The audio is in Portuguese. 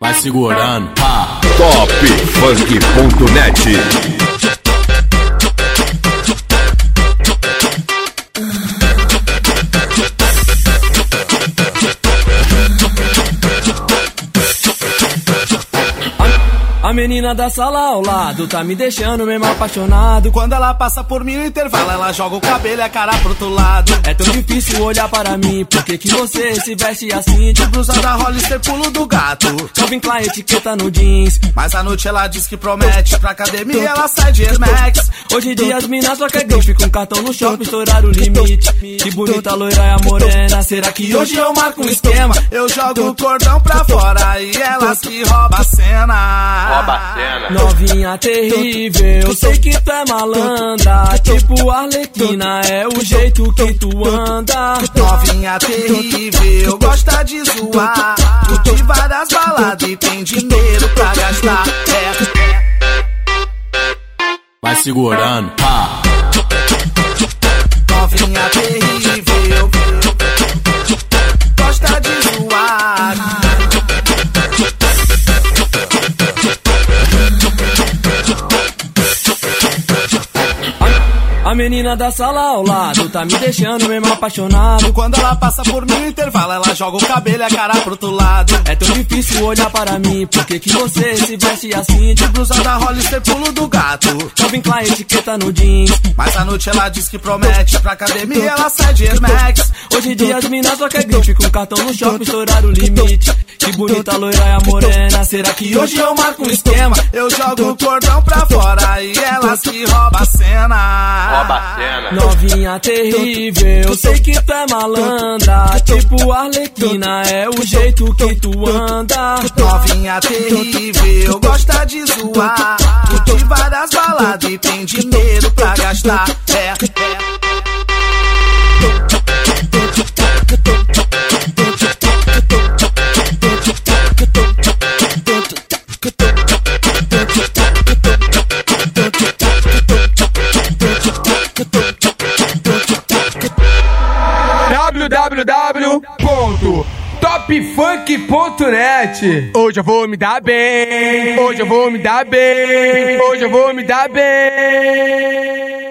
Vai segurando. Topfunk.net. A menina da sala ao lado tá me deixando mesmo apaixonado. Quando ela passa por mim no intervalo, ela joga o cabelo e a cara pro outro lado. É tão difícil olhar para mim, por que você se veste assim? De blusa da Hollister, pulo do gato. Calvin Klein, etiqueta no jeans. Mas à noite ela diz que promete, pra academia ela sai de Air Max. Hoje em dia as minas só quer grife, com cartão no shopping, estourar o limite. Que bonita loira é a morena, será que hoje eu marco um esquema? Eu jogo o cordão pra fora e elas que roubam a cena. Novinha terrível, eu sei que tu é malandra. Tipo Arlequina, é o jeito que tu anda. Novinha terrível, gosta de zoar. Curte várias baladas e tem dinheiro pra gastar. Vai segurando. Novinha terrível, gosta de zoar. A menina da sala ao lado tá me deixando mesmo apaixonado. Quando ela passa por mim no intervalo, ela joga o cabelo e a cara pro outro lado. É tão difícil olhar para mim, por que você se veste assim? De blusa da Hollister, pulo do gato. Calvin Klein, etiqueta no jeans. Mas à noite ela diz que promete, pra academia ela sai de Air Max. Hoje em dia as minas só quer grife, com cartão no shopping, estourar o limite. Que bonita loira é a morena, será que hoje eu marco um esquema? Eu jogo o cordão pra fora e elas que roubam a cena. Novinha terrível, eu sei que tu é malandra. Tipo Arlequina, é o jeito que tu anda. Novinha terrível, gosta de zoar. Curte várias baladas e tem dinheiro pra gastar. www.topfunk.net. Hoje eu vou me dar bem. Hoje eu vou me dar bem. Hoje eu vou me dar bem.